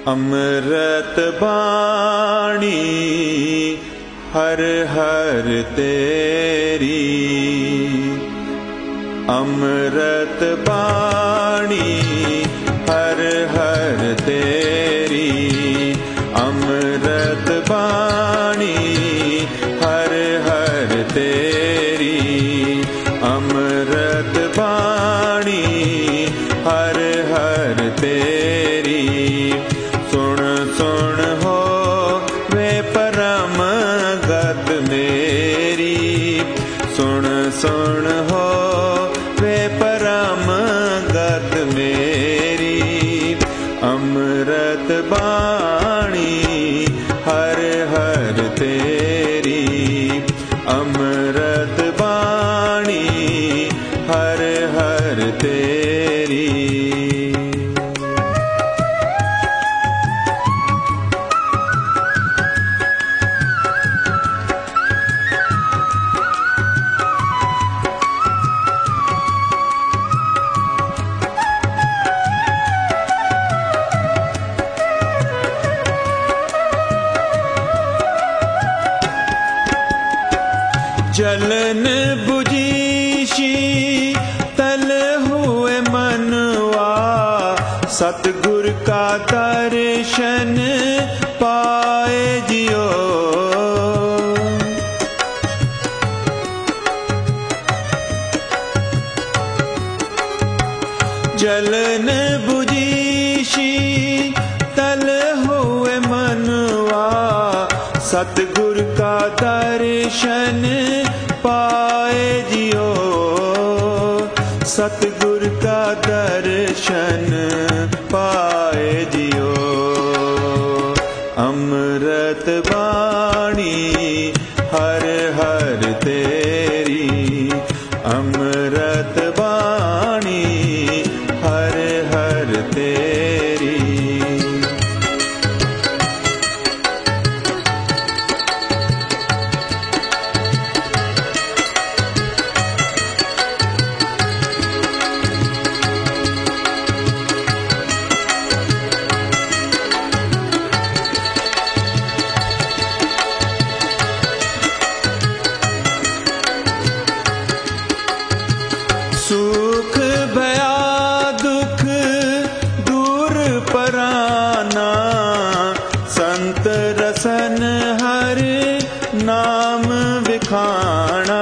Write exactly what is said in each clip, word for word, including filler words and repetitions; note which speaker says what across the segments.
Speaker 1: अमृत बाणी हर हर तेरी, अमृत बाणी हर हर तेरी, अमृत बाणी हर हर तेरी, अमृत बाणी हर हर तेरी। सुन सुन हो वे परम गत मेरी, सुन सुन हो वे परम गत मेरी, अमृत बाणी हर हर तेरी, अमृत बाणी हर हर तेरी। जलन बुझी शीतल हुए मनवा, सतगुर का दर्शन पाए जियो। जलन बुझी शीतल हुए मनवा, सतगुर का दर्शन पाए जियो, सतगुर का दर्शन पाए जियो। अमृत बाणी हर हर तेरी, अमृत बाणी हर हर तेरी। सुख भया दुख दूर पराना, संत रसन हर नाम विखाना।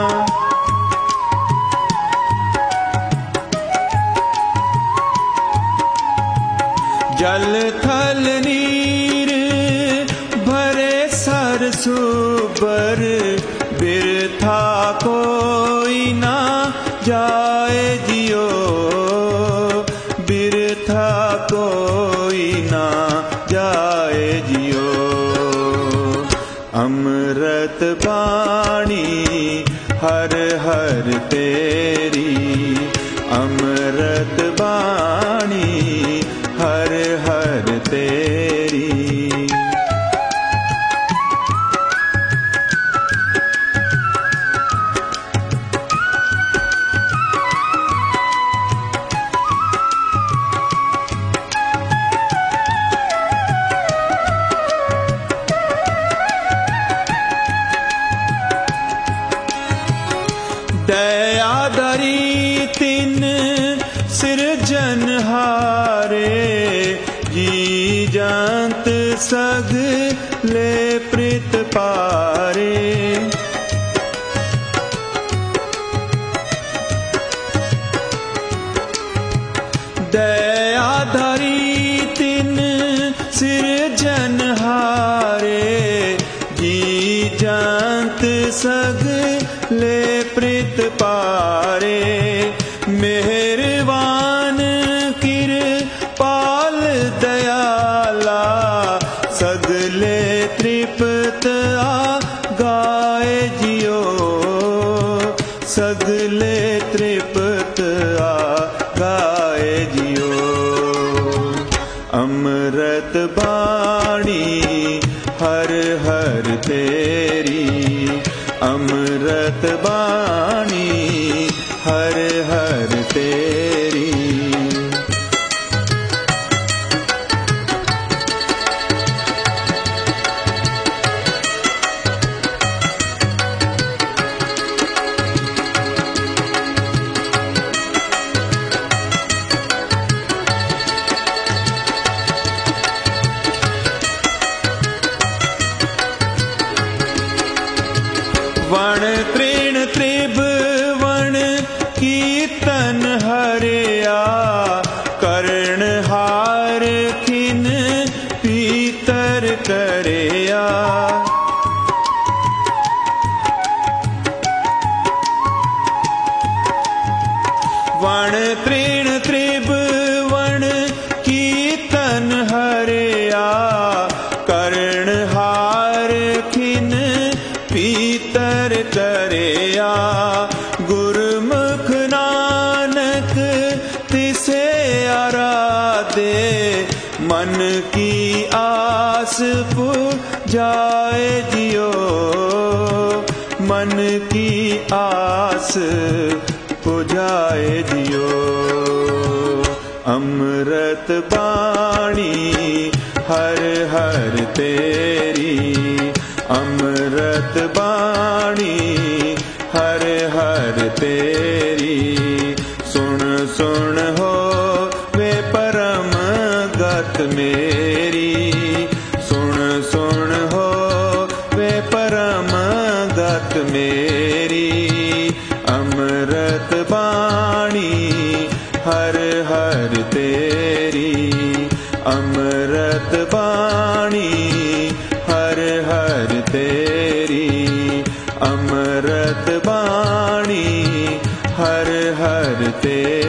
Speaker 1: जल थल नीर भरे सर सुबर, बिरथा कोई ना जाए जियो, बिरथा कोई ना जाए जियो। अमृत बाणी हर हर तेरी, अमृत बाणी हर हर तेरी। दयाधरी तिन सिरजनहारे, जी जंत सगले प्रीत पारे। दयाधरी तिन सिरजनहारे, जी जंत सगले प्रीत पारे। मेहरबान कृपाल दयाला, सगले तृप्त आ गाए जियो, सगले तृप्त आ गाए जियो। अमृत बाणी हर हर तेरी, अमृत बाणी हर हर तेरी। करा दे, मन की आस पुजाए जियो, मन की आस पुजाए जियो। अमृत बाणी हर हर तेरी, अमृत बाणी हर हर तेरी। सुन सुन हो वे परम गत मेरी, सुन सुन हो वे परम गत मेरी। अमृत बाणी हर हर तेरी, अमृत बाणी हर हर तेरी, अमृत बाणी हर हर तेरी।